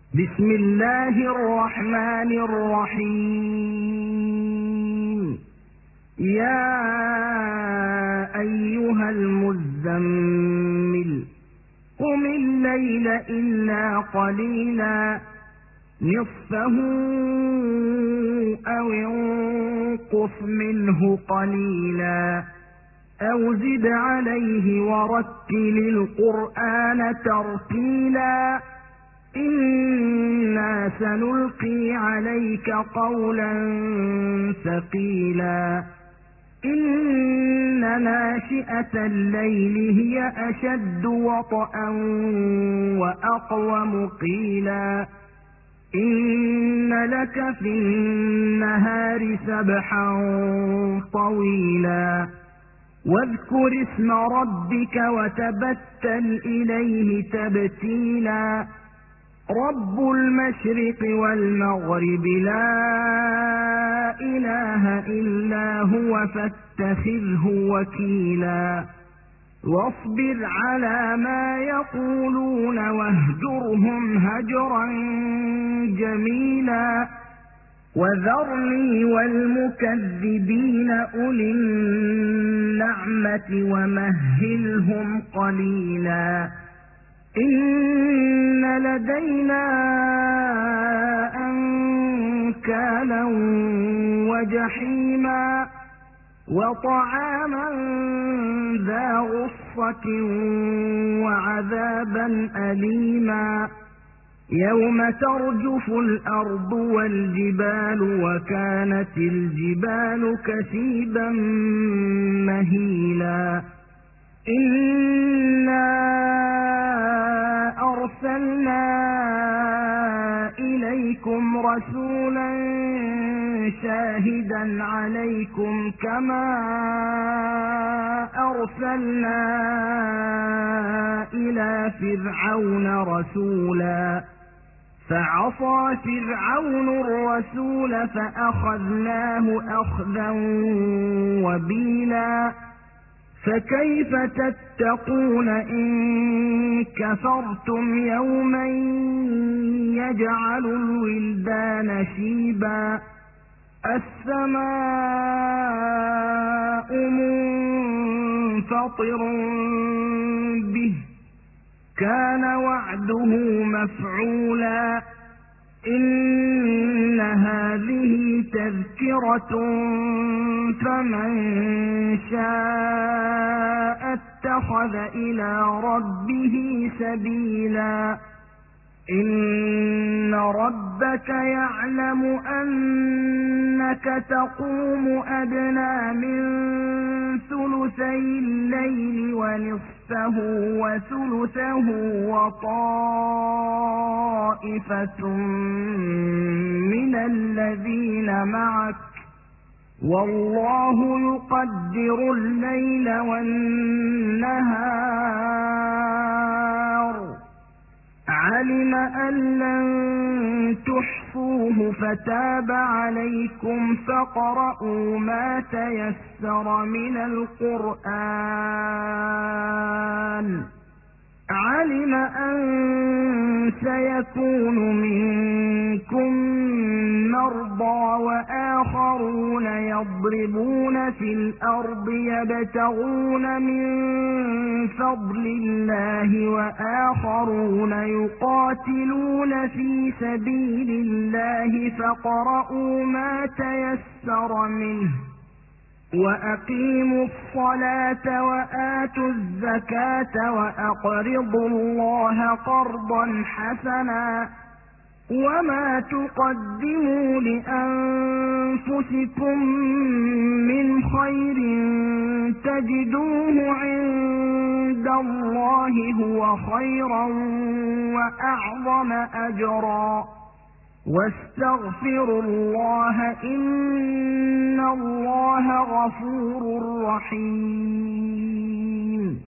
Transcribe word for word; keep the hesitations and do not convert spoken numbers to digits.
بسم الله الرحمن الرحيم. يا أيها المزمل قم الليل إلا قليلا نصفه أو انقص منه قليلا أو زد عليه ورتل القرآن ترتيلا إنا سنلقي عليك قولا ثقيلا إن ناشئة الليل هي أشد وطئا وأقوم قيلا إن لك في النهار سبحا طويلا واذكر اسم ربك وتبتل إليه تبتيلا رب المشرق والمغرب لا إله إلا هو فاتخذه وكيلا واصبر على ما يقولون واهجرهم هجرا جميلا وذرني والمكذبين أولي النعمة ومهلهم قليلا إن لدينا أنكالا وجحيما وطعاما ذا غصة وعذابا أليما يوم ترجف الأرض والجبال وكانت الجبال كثيبا مهيلا إنا أرسلنا إليكم رسولا شاهدا عليكم كما أرسلنا إلى فرعون رسولا فعصى فرعون الرسول فأخذناه أخذا وبيلا فكيف تتقون إن كفرتم يوما يجعل الولدان شيبا السماء منفطر به كان وعده مفعولا إن هذه تذكرة فمن شاء اتخذ إلى ربه سبيلا إن ربك يعلم أنك تقوم أدنى من ثلثي الليل ونصفه وثلثه وطائفة من الذين معك والله يقدر الليل والنهار علم أن لن تحصوه فتاب عليكم فاقرؤوا ما تيسر من القرآن علم أن سيكون منكم مرضى وآخرون يضربون في الأرض يبتغون من فضل الله وآخرون يقاتلون في سبيل الله فاقرؤوا ما تيسر منه وأقيموا الصلاة وآتوا الزكاة وأقرضوا الله قرضا حسنا وما تقدموا لأنفسكم من خير تجدوه عند الله هو خيرا وأعظم أجرا واستغفروا الله إن الله غفور رحيم